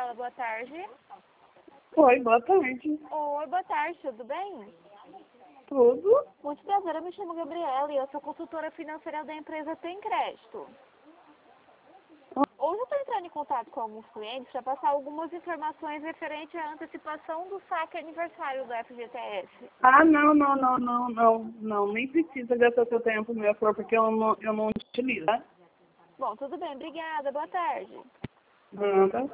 fala, boa tarde. Oi, boa tarde. Oi, boa tarde, tudo bem? Tudo? Muito prazer, eu me chamo Gabriela e eu sou consultora financeira da empresa Tem Crédito. Hoje eu estou entrando em contato com alguns clientes para passar algumas informações referentes à antecipação do saque aniversário do FGTS. Ah, não, nem precisa gastar seu tempo, meu flor, porque eu não utilizo, tá? Bom, tudo bem, obrigada, boa tarde. Nada.